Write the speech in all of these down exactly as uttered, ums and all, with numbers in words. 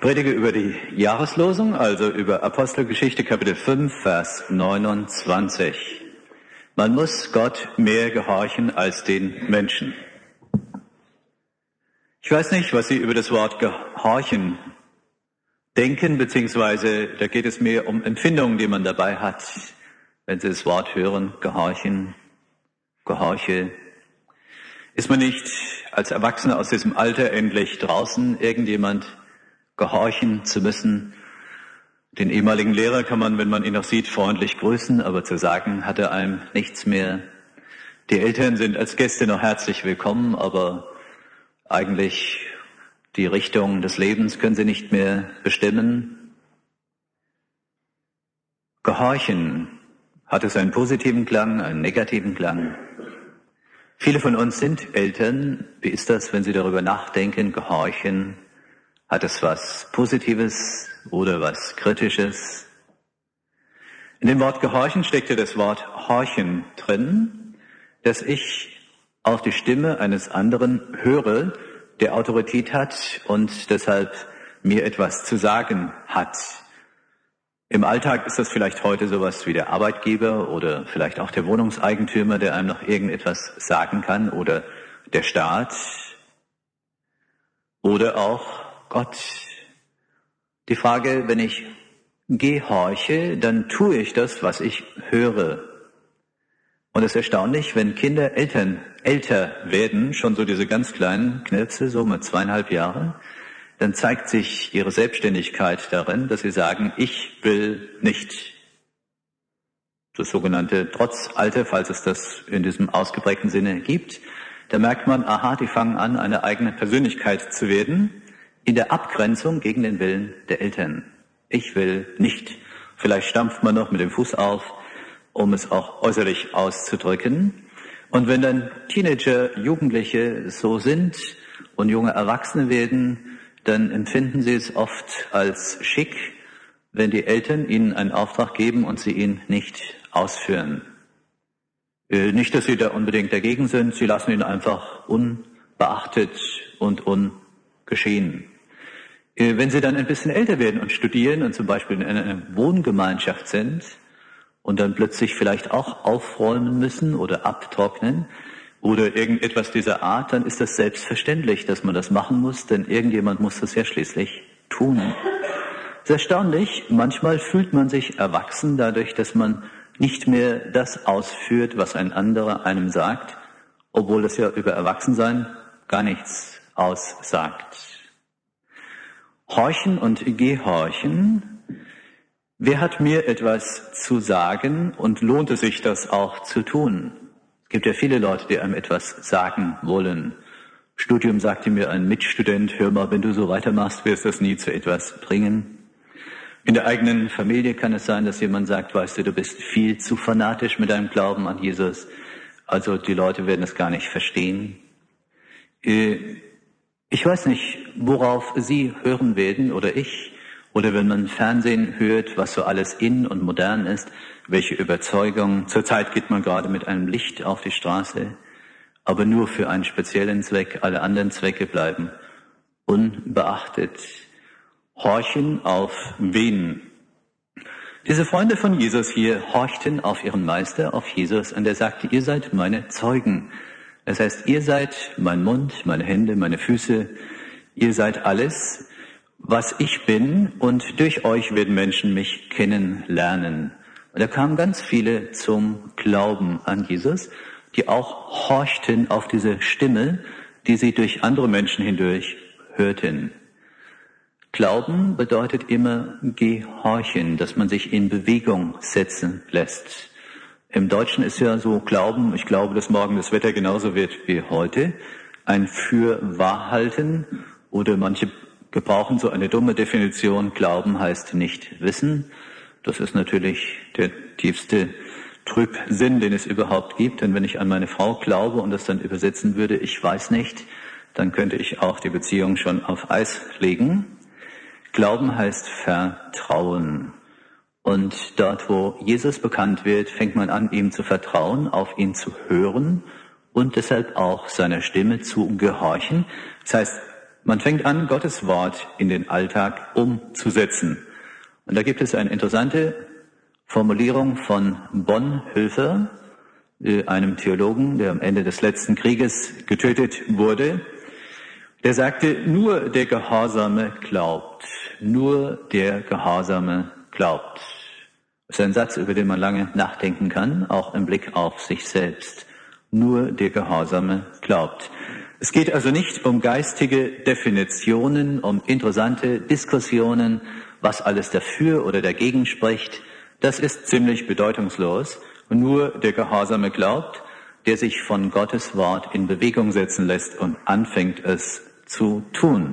Predige über die Jahreslosung, also über Apostelgeschichte Kapitel fünf, Vers neunundzwanzig. Man muss Gott mehr gehorchen als den Menschen. Ich weiß nicht, was Sie über das Wort gehorchen denken, beziehungsweise da geht es mehr um Empfindungen, die man dabei hat, wenn Sie das Wort hören, gehorchen, gehorche. Ist man nicht als Erwachsener aus diesem Alter endlich draußen, irgendjemand gehorchen zu müssen? Den ehemaligen Lehrer kann man, wenn man ihn noch sieht, freundlich grüßen, aber zu sagen hat er einem nichts mehr. Die Eltern sind als Gäste noch herzlich willkommen, aber eigentlich die Richtung des Lebens können sie nicht mehr bestimmen. Gehorchen, hat es einen positiven Klang, einen negativen Klang? Viele von uns sind Eltern. Wie ist das, wenn Sie darüber nachdenken, gehorchen? Hat es was Positives oder was Kritisches? In dem Wort gehorchen steckt ja das Wort horchen drin, dass ich auf die Stimme eines anderen höre, der Autorität hat und deshalb mir etwas zu sagen hat. Im Alltag ist das vielleicht heute sowas wie der Arbeitgeber oder vielleicht auch der Wohnungseigentümer, der einem noch irgendetwas sagen kann, oder der Staat oder auch Gott. Die Frage, wenn ich gehorche, dann tue ich das, was ich höre. Und es ist erstaunlich, wenn Kinder Eltern älter werden, schon so diese ganz kleinen Knirpse, so mit zweieinhalb Jahren, dann zeigt sich ihre Selbstständigkeit darin, dass sie sagen, ich will nicht. Das sogenannte Trotzalter, falls es das in diesem ausgeprägten Sinne gibt. Da merkt man, aha, die fangen an, eine eigene Persönlichkeit zu werden, in der Abgrenzung gegen den Willen der Eltern. Ich will nicht. Vielleicht stampft man noch mit dem Fuß auf, um es auch äußerlich auszudrücken. Und wenn dann Teenager, Jugendliche so sind und junge Erwachsene werden, dann empfinden sie es oft als schick, wenn die Eltern ihnen einen Auftrag geben und sie ihn nicht ausführen. Nicht, dass sie da unbedingt dagegen sind, sie lassen ihn einfach unbeachtet und ungeschehen. Wenn sie dann ein bisschen älter werden und studieren und zum Beispiel in einer Wohngemeinschaft sind und dann plötzlich vielleicht auch aufräumen müssen oder abtrocknen oder irgendetwas dieser Art, dann ist das selbstverständlich, dass man das machen muss, denn irgendjemand muss das ja schließlich tun. Es ist erstaunlich, manchmal fühlt man sich erwachsen dadurch, dass man nicht mehr das ausführt, was ein anderer einem sagt, obwohl das ja über Erwachsensein gar nichts aussagt. Horchen und Gehorchen. Wer hat mir etwas zu sagen und lohnt es sich, das auch zu tun? Es gibt ja viele Leute, die einem etwas sagen wollen. Studium sagte mir ein Mitstudent, hör mal, wenn du so weitermachst, wirst du das nie zu etwas bringen. In der eigenen Familie kann es sein, dass jemand sagt, weißt du, du bist viel zu fanatisch mit deinem Glauben an Jesus. Also die Leute werden es gar nicht verstehen. Ich weiß nicht, worauf Sie hören werden oder ich, oder wenn man Fernsehen hört, was so alles in und modern ist, welche Überzeugung. Zurzeit geht man gerade mit einem Licht auf die Straße, aber nur für einen speziellen Zweck. Alle anderen Zwecke bleiben unbeachtet. Horchen auf wen? Diese Freunde von Jesus hier horchten auf ihren Meister, auf Jesus, und er sagte, ihr seid meine Zeugen. Das heißt, ihr seid mein Mund, meine Hände, meine Füße, ihr seid alles, was ich bin, und durch euch werden Menschen mich kennenlernen. Und da kamen ganz viele zum Glauben an Jesus, die auch horchten auf diese Stimme, die sie durch andere Menschen hindurch hörten. Glauben bedeutet immer gehorchen, dass man sich in Bewegung setzen lässt. Im Deutschen ist ja so Glauben, ich glaube, dass morgen das Wetter genauso wird wie heute, ein Fürwahrhalten, oder manche gebrauchen so eine dumme Definition, Glauben heißt nicht wissen. Das ist natürlich der tiefste Trübsinn, den es überhaupt gibt, denn wenn ich an meine Frau glaube und das dann übersetzen würde, ich weiß nicht, dann könnte ich auch die Beziehung schon auf Eis legen. Glauben heißt Vertrauen. Und dort, wo Jesus bekannt wird, fängt man an, ihm zu vertrauen, auf ihn zu hören und deshalb auch seiner Stimme zu gehorchen. Das heißt, Man fängt an, Gottes Wort in den Alltag umzusetzen. Und da gibt es eine interessante Formulierung von Bonhoeffer, einem Theologen, der am Ende des letzten Krieges getötet wurde. Der sagte, nur der Gehorsame glaubt. Nur der Gehorsame glaubt. Das ist ein Satz, über den man lange nachdenken kann, auch im Blick auf sich selbst. Nur der Gehorsame glaubt. Es geht also nicht um geistige Definitionen, um interessante Diskussionen, was alles dafür oder dagegen spricht. Das ist ziemlich bedeutungslos. Und nur der Gehorsame glaubt, der sich von Gottes Wort in Bewegung setzen lässt und anfängt, es zu tun.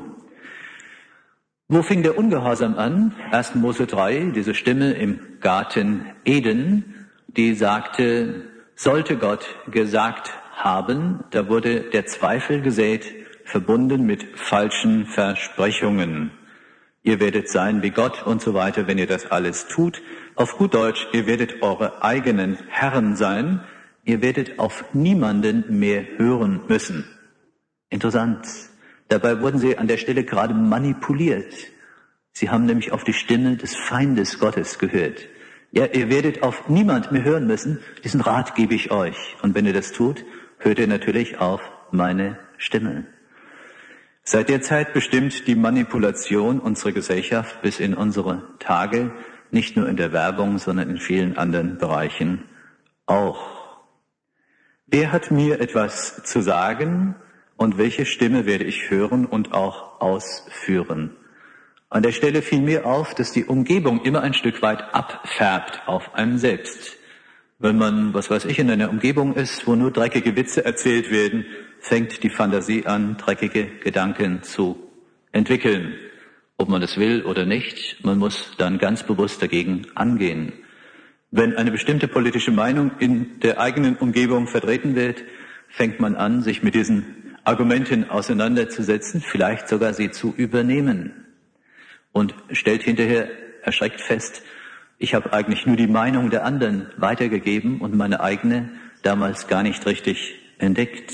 Wo fing der Ungehorsam an? erster Mose drei, diese Stimme im Garten Eden, die sagte, sollte Gott gesagt haben, da wurde der Zweifel gesät, verbunden mit falschen Versprechungen. Ihr werdet sein wie Gott und so weiter, wenn ihr das alles tut. Auf gut Deutsch, ihr werdet eure eigenen Herren sein. Ihr werdet auf niemanden mehr hören müssen. Interessant. Dabei wurden sie an der Stelle gerade manipuliert. Sie haben nämlich auf die Stimme des Feindes Gottes gehört. Ja, ihr werdet auf niemand mehr hören müssen. Diesen Rat gebe ich euch. Und wenn ihr das tut, hört ihr natürlich auf meine Stimme. Seit der Zeit bestimmt die Manipulation unsere Gesellschaft bis in unsere Tage, nicht nur in der Werbung, sondern in vielen anderen Bereichen auch. Wer hat mir etwas zu sagen und welche Stimme werde ich hören und auch ausführen? An der Stelle fiel mir auf, dass die Umgebung immer ein Stück weit abfärbt auf einem selbst. Wenn man, was weiß ich, in einer Umgebung ist, wo nur dreckige Witze erzählt werden, fängt die Fantasie an, dreckige Gedanken zu entwickeln. Ob man das will oder nicht, man muss dann ganz bewusst dagegen angehen. Wenn eine bestimmte politische Meinung in der eigenen Umgebung vertreten wird, fängt man an, sich mit diesen Argumenten auseinanderzusetzen, vielleicht sogar sie zu übernehmen. Und stellt hinterher erschreckt fest, ich habe eigentlich nur die Meinung der anderen weitergegeben und meine eigene damals gar nicht richtig entdeckt.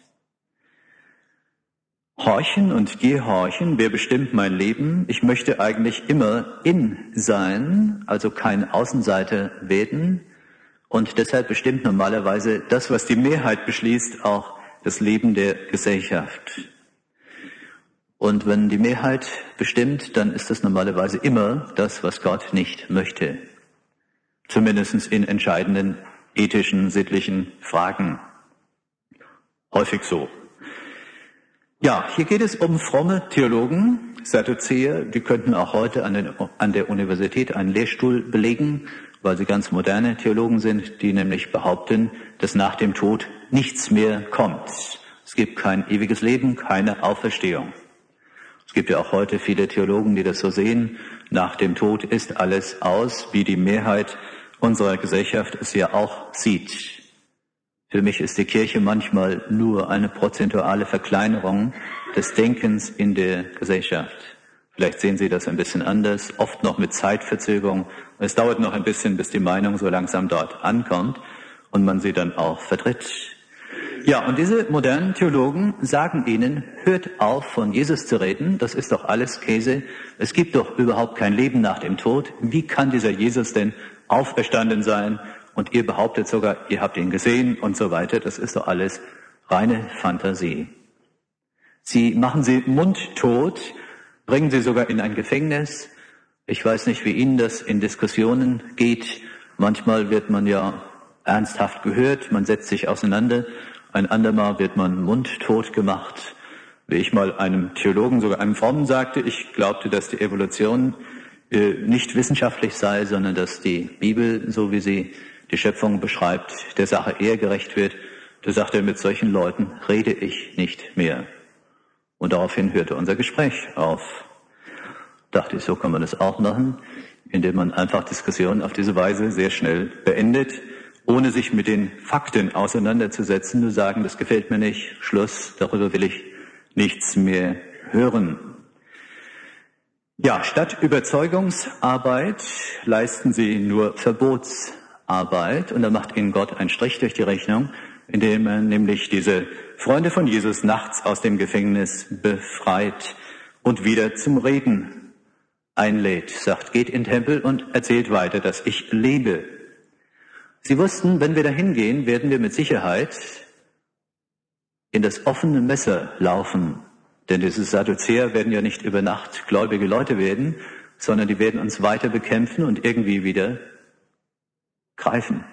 Horchen und gehorchen, wer bestimmt mein Leben? Ich möchte eigentlich immer in sein, also kein Außenseiter werden. Und deshalb bestimmt normalerweise das, was die Mehrheit beschließt, auch das Leben der Gesellschaft. Und wenn die Mehrheit bestimmt, dann ist das normalerweise immer das, was Gott nicht möchte. Zumindest in entscheidenden ethischen, sittlichen Fragen. Häufig so. Ja, hier geht es um fromme Theologen, Sadduzäer, die könnten auch heute an, den, an der Universität einen Lehrstuhl belegen, weil sie ganz moderne Theologen sind, die nämlich behaupten, dass nach dem Tod nichts mehr kommt. Es gibt kein ewiges Leben, keine Auferstehung. Es gibt ja auch heute viele Theologen, die das so sehen. Nach dem Tod ist alles aus, wie die Mehrheit unserer Gesellschaft es ja auch sieht. Für mich ist die Kirche manchmal nur eine prozentuale Verkleinerung des Denkens in der Gesellschaft. Vielleicht sehen Sie das ein bisschen anders, oft noch mit Zeitverzögerung. Es dauert noch ein bisschen, bis die Meinung so langsam dort ankommt und man sie dann auch vertritt. Ja, und diese modernen Theologen sagen ihnen, hört auf, von Jesus zu reden, das ist doch alles Käse. Es gibt doch überhaupt kein Leben nach dem Tod. Wie kann dieser Jesus denn auferstanden sein? Und ihr behauptet sogar, ihr habt ihn gesehen und so weiter. Das ist doch alles reine Fantasie. Sie machen sie mundtot, bringen sie sogar in ein Gefängnis. Ich weiß nicht, wie Ihnen das in Diskussionen geht. Manchmal wird man ja ernsthaft gehört, man setzt sich auseinander. Ein andermal wird man mundtot gemacht. Wie ich mal einem Theologen, sogar einem Frommen sagte, ich glaubte, dass die Evolution äh, nicht wissenschaftlich sei, sondern dass die Bibel, so wie sie die Schöpfung beschreibt, der Sache eher gerecht wird. Da sagte er, mit solchen Leuten rede ich nicht mehr. Und daraufhin hörte unser Gespräch auf. Dachte ich, so kann man das auch machen, indem man einfach Diskussionen auf diese Weise sehr schnell beendet, ohne sich mit den Fakten auseinanderzusetzen, nur sagen, das gefällt mir nicht, Schluss, darüber will ich nichts mehr hören. Ja, statt Überzeugungsarbeit leisten sie nur Verbotsarbeit und da macht ihnen Gott einen Strich durch die Rechnung. indem er nämlich diese Freunde von Jesus nachts aus dem Gefängnis befreit und wieder zum Reden einlädt, sagt, geht in den Tempel und erzählt weiter, dass ich lebe. Sie wussten, wenn wir dahin gehen, werden wir mit Sicherheit in das offene Messer laufen. Denn diese Sadduzäer werden ja nicht über Nacht gläubige Leute werden, sondern die werden uns weiter bekämpfen und irgendwie wieder greifen.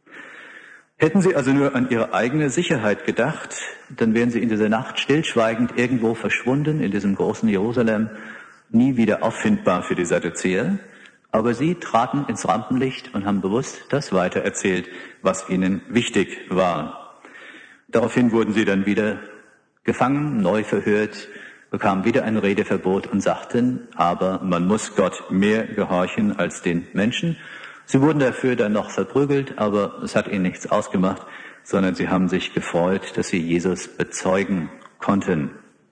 Hätten sie also nur an ihre eigene Sicherheit gedacht, dann wären sie in dieser Nacht stillschweigend irgendwo verschwunden, in diesem großen Jerusalem, nie wieder auffindbar für die Sadduzäer. Aber sie traten ins Rampenlicht und haben bewusst das weitererzählt, was ihnen wichtig war. Daraufhin wurden sie dann wieder gefangen, neu verhört, bekamen wieder ein Redeverbot und sagten, aber man muss Gott mehr gehorchen als den Menschen. Sie wurden dafür dann noch verprügelt, aber es hat ihnen nichts ausgemacht, sondern sie haben sich gefreut, dass sie Jesus bezeugen konnten.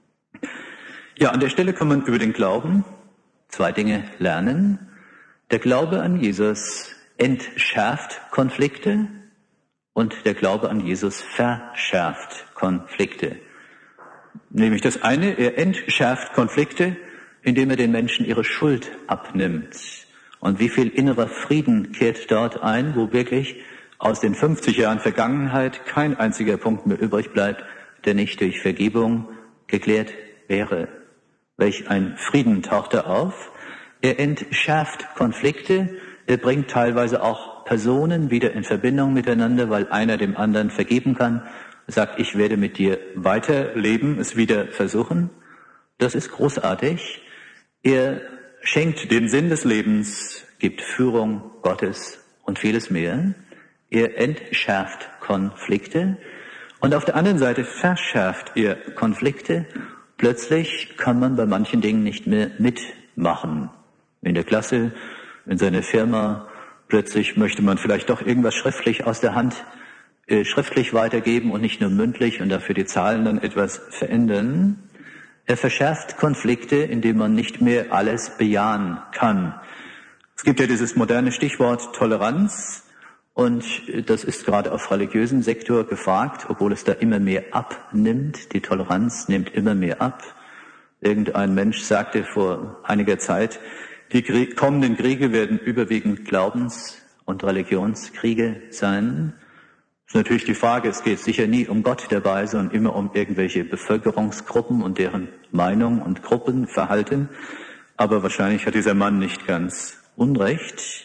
Ja, an der Stelle kann man über den Glauben zwei Dinge lernen. Der Glaube an Jesus entschärft Konflikte und der Glaube an Jesus verschärft Konflikte. Nämlich das eine, er entschärft Konflikte, indem er den Menschen ihre Schuld abnimmt. Und wie viel innerer Frieden kehrt dort ein, wo wirklich aus den fünfzig Jahren Vergangenheit kein einziger Punkt mehr übrig bleibt, der nicht durch Vergebung geklärt wäre. Welch ein Frieden taucht da auf. Er entschärft Konflikte, er bringt teilweise auch Personen wieder in Verbindung miteinander, weil einer dem anderen vergeben kann, sagt, ich werde mit dir weiterleben, es wieder versuchen. Das ist großartig. Er schenkt den Sinn des Lebens, gibt Führung Gottes und vieles mehr. Er entschärft Konflikte und auf der anderen Seite verschärft er Konflikte. Plötzlich kann man bei manchen Dingen nicht mehr mitmachen. In der Klasse, in seiner Firma, plötzlich möchte man vielleicht doch irgendwas schriftlich aus der Hand äh, schriftlich weitergeben und nicht nur mündlich und dafür die Zahlen dann etwas verändern. Er verschärft Konflikte, indem man nicht mehr alles bejahen kann. Es gibt ja dieses moderne Stichwort Toleranz und das ist gerade auf religiösem Sektor gefragt, obwohl es da immer mehr abnimmt. Die Toleranz nimmt immer mehr ab. Irgendein Mensch sagte vor einiger Zeit, die kommenden Kriege werden überwiegend Glaubens- und Religionskriege sein. Das ist natürlich die Frage, es geht sicher nie um Gott dabei, sondern immer um irgendwelche Bevölkerungsgruppen und deren Meinung und Gruppenverhalten. Aber wahrscheinlich hat dieser Mann nicht ganz Unrecht.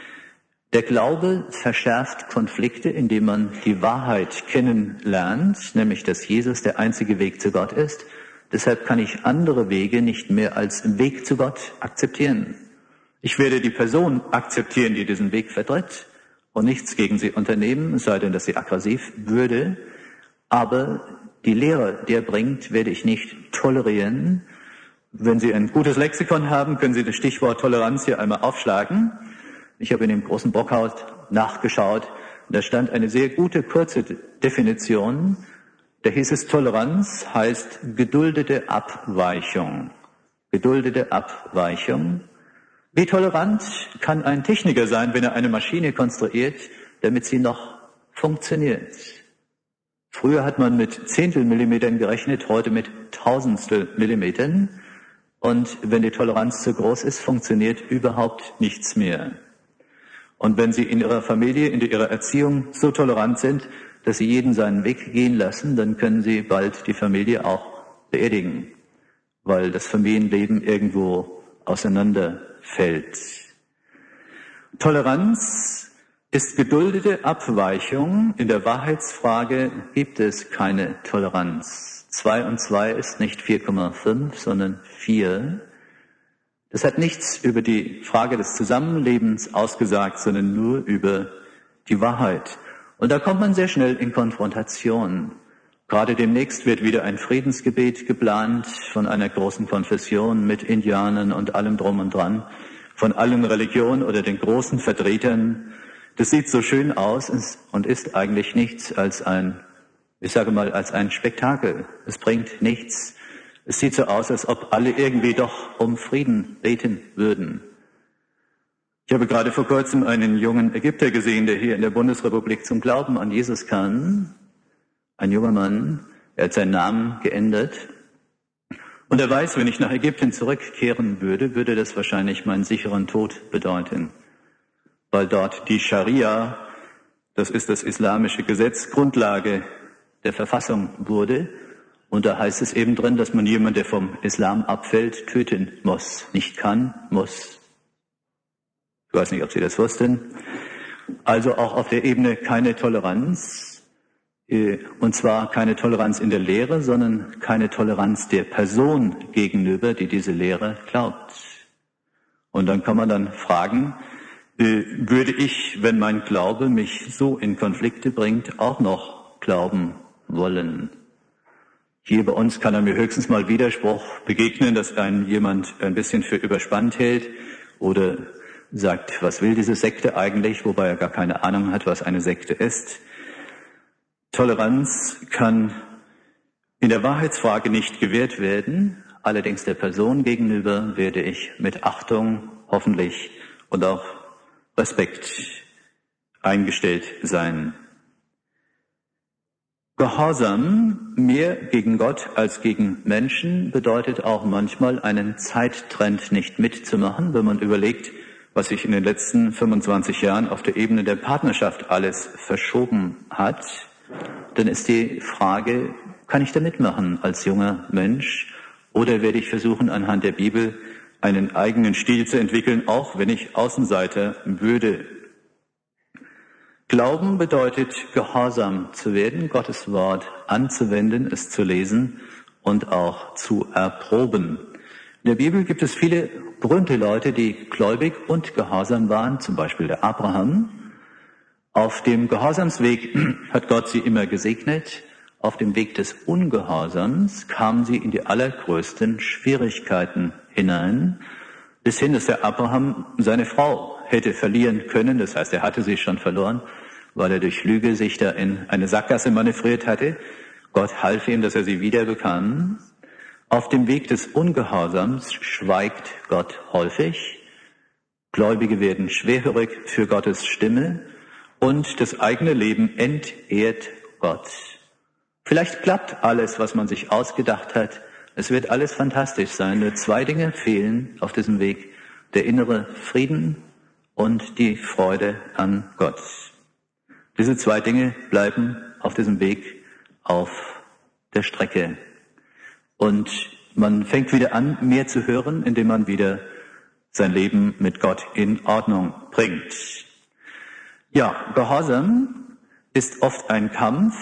Der Glaube verschärft Konflikte, indem man die Wahrheit kennenlernt, nämlich dass Jesus der einzige Weg zu Gott ist. Deshalb kann ich andere Wege nicht mehr als Weg zu Gott akzeptieren. Ich werde die Person akzeptieren, die diesen Weg vertritt und nichts gegen sie unternehmen, es sei denn, dass sie aggressiv würde. Aber die Lehre, die er bringt, werde ich nicht tolerieren. Wenn Sie ein gutes Lexikon haben, können Sie das Stichwort Toleranz hier einmal aufschlagen. Ich habe in dem großen Brockhaus nachgeschaut. Da stand eine sehr gute, kurze Definition. Da hieß es, Toleranz heißt geduldete Abweichung. Geduldete Abweichung. Wie tolerant kann ein Techniker sein, wenn er eine Maschine konstruiert, damit sie noch funktioniert? Früher hat man mit Zehntelmillimetern gerechnet, heute mit Tausendstel Millimetern. Und wenn die Toleranz zu groß ist, funktioniert überhaupt nichts mehr. Und wenn Sie in Ihrer Familie, in Ihrer Erziehung so tolerant sind, dass Sie jeden seinen Weg gehen lassen, dann können Sie bald die Familie auch beerdigen, weil das Familienleben irgendwo auseinanderfällt. Toleranz ist geduldete Abweichung. In der Wahrheitsfrage gibt es keine Toleranz. Zwei und zwei ist nicht vier Komma fünf, sondern vier. Das hat nichts über die Frage des Zusammenlebens ausgesagt, sondern nur über die Wahrheit. Und da kommt man sehr schnell in Konfrontation. Gerade demnächst wird wieder ein Friedensgebet geplant von einer großen Konfession mit Indianern und allem drum und dran, von allen Religionen oder den großen Vertretern. Das sieht so schön aus und ist eigentlich nichts als ein, ich sage mal, als ein Spektakel. Es bringt nichts. Es sieht so aus, als ob alle irgendwie doch um Frieden beten würden. Ich habe gerade vor kurzem einen jungen Ägypter gesehen, der hier in der Bundesrepublik zum Glauben an Jesus kam. ein junger Mann, er hat seinen Namen geändert. Und er weiß, wenn ich nach Ägypten zurückkehren würde, würde das wahrscheinlich meinen sicheren Tod bedeuten. Weil dort die Scharia, das ist das islamische Gesetz, Grundlage der Verfassung wurde. Und da heißt es eben drin, dass man jemanden, der vom Islam abfällt, töten muss. Nicht kann, muss. Ich weiß nicht, ob Sie das wussten. Also auch auf der Ebene keine Toleranz. Und zwar keine Toleranz in der Lehre, sondern keine Toleranz der Person gegenüber, die diese Lehre glaubt. Und dann kann man dann fragen, würde ich, wenn mein Glaube mich so in Konflikte bringt, auch noch glauben wollen? Hier bei uns kann er mir höchstens mal Widerspruch begegnen, dass ein jemand ein bisschen für überspannt hält oder sagt, was will diese Sekte eigentlich, wobei er gar keine Ahnung hat, was eine Sekte ist. Toleranz kann in der Wahrheitsfrage nicht gewährt werden, allerdings der Person gegenüber werde ich mit Achtung, hoffentlich, und auch Respekt eingestellt sein. Gehorsam mehr gegen Gott als gegen Menschen bedeutet auch manchmal einen Zeittrend nicht mitzumachen, wenn man überlegt, was sich in den letzten fünfundzwanzig Jahren auf der Ebene der Partnerschaft alles verschoben hat. Dann ist die Frage, kann ich da mitmachen als junger Mensch oder werde ich versuchen, anhand der Bibel einen eigenen Stil zu entwickeln, auch wenn ich Außenseiter würde. Glauben bedeutet, gehorsam zu werden, Gottes Wort anzuwenden, es zu lesen und auch zu erproben. In der Bibel gibt es viele berühmte Leute, die gläubig und gehorsam waren, zum Beispiel der Abraham. Auf dem Gehorsamsweg hat Gott sie immer gesegnet. Auf dem Weg des Ungehorsams kamen sie in die allergrößten Schwierigkeiten hinein, bis hin, dass der Abraham seine Frau hätte verlieren können. Das heißt, er hatte sie schon verloren, weil er durch Lüge sich da in eine Sackgasse manövriert hatte. Gott half ihm, dass er sie wiederbekam. Auf dem Weg des Ungehorsams schweigt Gott häufig. Gläubige werden schwerhörig für Gottes Stimme. Und das eigene Leben entehrt Gott. Vielleicht klappt alles, was man sich ausgedacht hat. Es wird alles fantastisch sein. Nur zwei Dinge fehlen auf diesem Weg. Der innere Frieden und die Freude an Gott. Diese zwei Dinge bleiben auf diesem Weg auf der Strecke. Und man fängt wieder an, mehr zu hören, indem man wieder sein Leben mit Gott in Ordnung bringt. Ja, Gehorsam ist oft ein Kampf,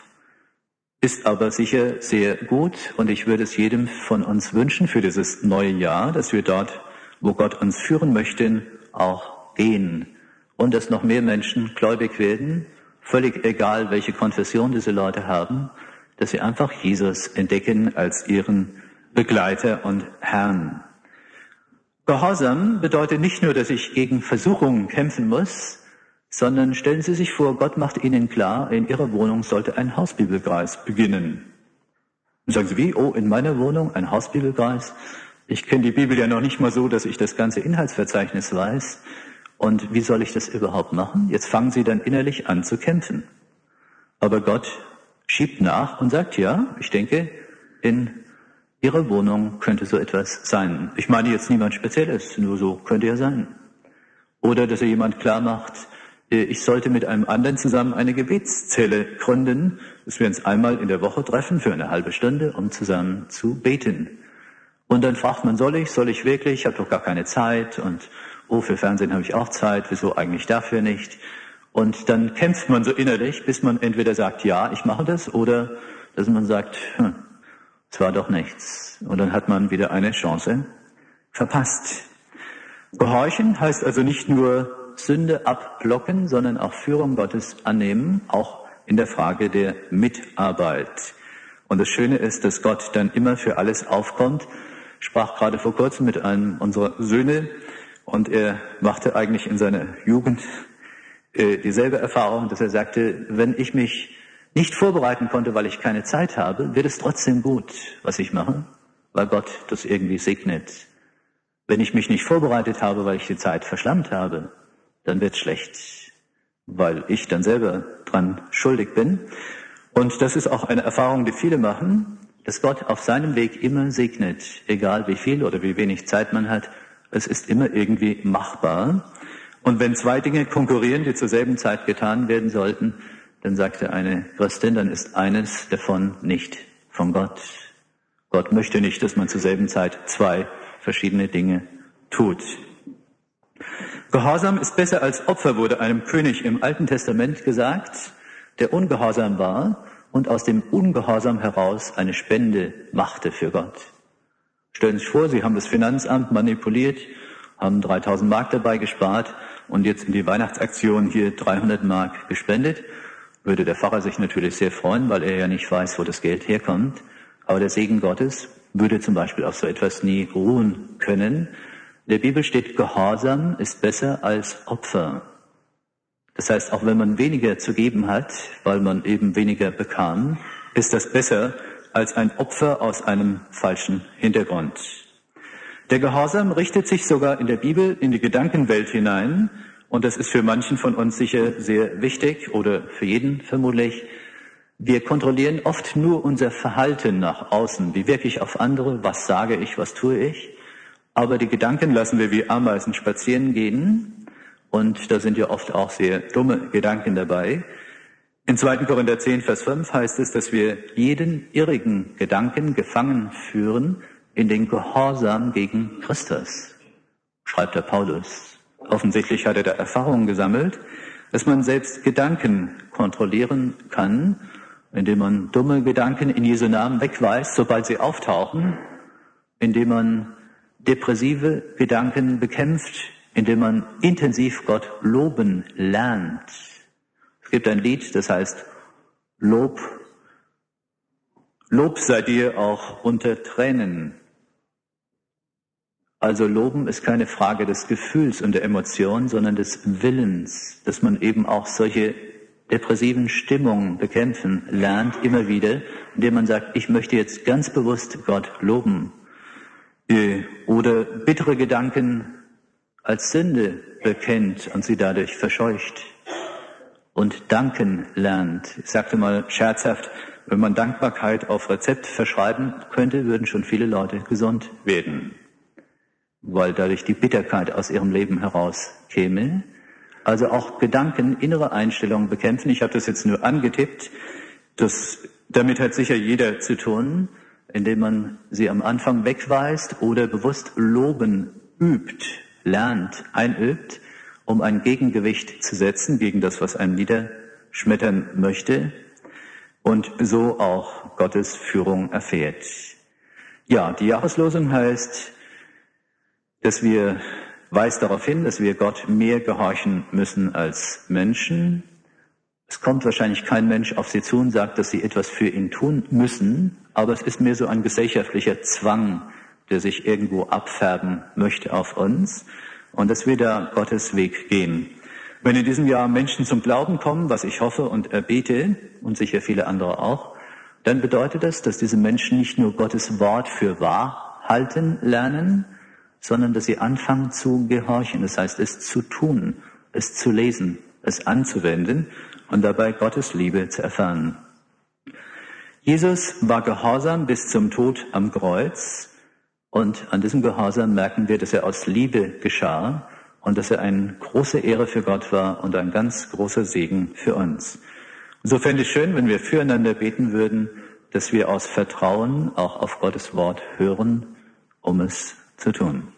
ist aber sicher sehr gut und ich würde es jedem von uns wünschen für dieses neue Jahr, dass wir dort, wo Gott uns führen möchte, auch gehen und dass noch mehr Menschen gläubig werden, völlig egal, welche Konfession diese Leute haben, dass sie einfach Jesus entdecken als ihren Begleiter und Herrn. Gehorsam bedeutet nicht nur, dass ich gegen Versuchungen kämpfen muss, sondern stellen Sie sich vor, Gott macht Ihnen klar, in Ihrer Wohnung sollte ein Hausbibelkreis beginnen. Und sagen Sie, wie? Oh, in meiner Wohnung ein Hausbibelkreis? Ich kenne die Bibel ja noch nicht mal so, dass ich das ganze Inhaltsverzeichnis weiß. Und wie soll ich das überhaupt machen? Jetzt fangen Sie dann innerlich an zu kämpfen. Aber Gott schiebt nach und sagt, ja, ich denke, in Ihrer Wohnung könnte so etwas sein. Ich meine jetzt niemand Spezielles, nur so könnte er sein. Oder dass er jemand klar macht, ich sollte mit einem anderen zusammen eine Gebetszelle gründen, dass wir uns einmal in der Woche treffen für eine halbe Stunde, um zusammen zu beten. Und dann fragt man, soll ich, soll ich wirklich, ich habe doch gar keine Zeit und oh, für Fernsehen habe ich auch Zeit, wieso eigentlich dafür nicht? Und dann kämpft man so innerlich, bis man entweder sagt, ja, ich mache das, oder dass man sagt, hm, es war doch nichts. Und dann hat man wieder eine Chance verpasst. Gehorchen heißt also nicht nur Sünde abblocken, sondern auch Führung Gottes annehmen, auch in der Frage der Mitarbeit. Und das Schöne ist, dass Gott dann immer für alles aufkommt. Ich sprach gerade vor kurzem mit einem unserer Söhne und er machte eigentlich in seiner Jugend äh, dieselbe Erfahrung, dass er sagte, wenn ich mich nicht vorbereiten konnte, weil ich keine Zeit habe, wird es trotzdem gut, was ich mache, weil Gott das irgendwie segnet. Wenn ich mich nicht vorbereitet habe, weil ich die Zeit verschlammt habe, dann wird's schlecht, weil ich dann selber dran schuldig bin. Und das ist auch eine Erfahrung, die viele machen, dass Gott auf seinem Weg immer segnet, egal wie viel oder wie wenig Zeit man hat. Es ist immer irgendwie machbar. Und wenn zwei Dinge konkurrieren, die zur selben Zeit getan werden sollten, dann sagte eine Christin, dann ist eines davon nicht von Gott. Gott möchte nicht, dass man zur selben Zeit zwei verschiedene Dinge tut. Gehorsam ist besser als Opfer, wurde einem König im Alten Testament gesagt, der ungehorsam war und aus dem Ungehorsam heraus eine Spende machte für Gott. Stellen Sie sich vor, Sie haben das Finanzamt manipuliert, haben dreitausend Mark dabei gespart und jetzt in die Weihnachtsaktion hier dreihundert Mark gespendet. Würde der Pfarrer sich natürlich sehr freuen, weil er ja nicht weiß, wo das Geld herkommt. Aber der Segen Gottes würde zum Beispiel auf so etwas nie ruhen können. In der Bibel steht, Gehorsam ist besser als Opfer. Das heißt, auch wenn man weniger zu geben hat, weil man eben weniger bekam, ist das besser als ein Opfer aus einem falschen Hintergrund. Der Gehorsam richtet sich sogar in der Bibel in die Gedankenwelt hinein. Und das ist für manchen von uns sicher sehr wichtig oder für jeden vermutlich. Wir kontrollieren oft nur unser Verhalten nach außen, wie wirke ich auf andere, was sage ich, was tue ich. Aber die Gedanken lassen wir wie Ameisen spazieren gehen. Und da sind ja oft auch sehr dumme Gedanken dabei. In zweiten Korinther zehn, Vers fünf heißt es, dass wir jeden irrigen Gedanken gefangen führen in den Gehorsam gegen Christus, schreibt der Paulus. Offensichtlich hat er da Erfahrungen gesammelt, dass man selbst Gedanken kontrollieren kann, indem man dumme Gedanken in Jesu Namen wegweist, sobald sie auftauchen, indem man depressive Gedanken bekämpft, indem man intensiv Gott loben lernt. Es gibt ein Lied, das heißt Lob, Lob sei dir auch unter Tränen. Also Loben ist keine Frage des Gefühls und der Emotion, sondern des Willens, dass man eben auch solche depressiven Stimmungen bekämpfen lernt, immer wieder, indem man sagt, ich möchte jetzt ganz bewusst Gott loben. Oder bittere Gedanken als Sünde bekennt und sie dadurch verscheucht. Und danken lernt. Ich sagte mal scherzhaft, wenn man Dankbarkeit auf Rezept verschreiben könnte, würden schon viele Leute gesund werden, weil dadurch die Bitterkeit aus ihrem Leben herauskäme. Also auch Gedanken, innere Einstellungen bekämpfen. Ich habe das jetzt nur angetippt. Das, damit hat sicher jeder zu tun, indem man sie am Anfang wegweist oder bewusst loben übt, lernt, einübt, um ein Gegengewicht zu setzen gegen das, was einen niederschmettern möchte und so auch Gottes Führung erfährt. Ja, die Jahreslosung heißt, dass wir, weist darauf hin, dass wir Gott mehr gehorchen müssen als Menschen. Es kommt wahrscheinlich kein Mensch auf sie zu und sagt, dass sie etwas für ihn tun müssen, aber es ist mehr so ein gesellschaftlicher Zwang, der sich irgendwo abfärben möchte auf uns und dass wir da Gottes Weg gehen. Wenn in diesem Jahr Menschen zum Glauben kommen, was ich hoffe und erbete und sicher viele andere auch, dann bedeutet das, dass diese Menschen nicht nur Gottes Wort für wahr halten lernen, sondern dass sie anfangen zu gehorchen, das heißt es zu tun, es zu lesen, es anzuwenden und dabei Gottes Liebe zu erfahren. Jesus war gehorsam bis zum Tod am Kreuz und an diesem Gehorsam merken wir, dass er aus Liebe geschah und dass er eine große Ehre für Gott war und ein ganz großer Segen für uns. Und so fände ich schön, wenn wir füreinander beten würden, dass wir aus Vertrauen auch auf Gottes Wort hören, um es zu tun.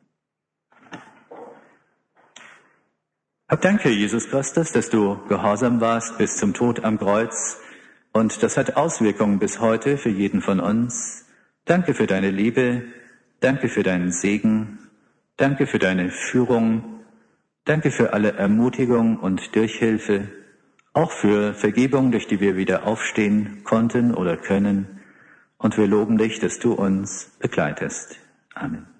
Hab danke, Jesus Christus, dass du gehorsam warst bis zum Tod am Kreuz. Und das hat Auswirkungen bis heute für jeden von uns. Danke für deine Liebe. Danke für deinen Segen. Danke für deine Führung. Danke für alle Ermutigung und Durchhilfe. Auch für Vergebung, durch die wir wieder aufstehen konnten oder können. Und wir loben dich, dass du uns begleitest. Amen.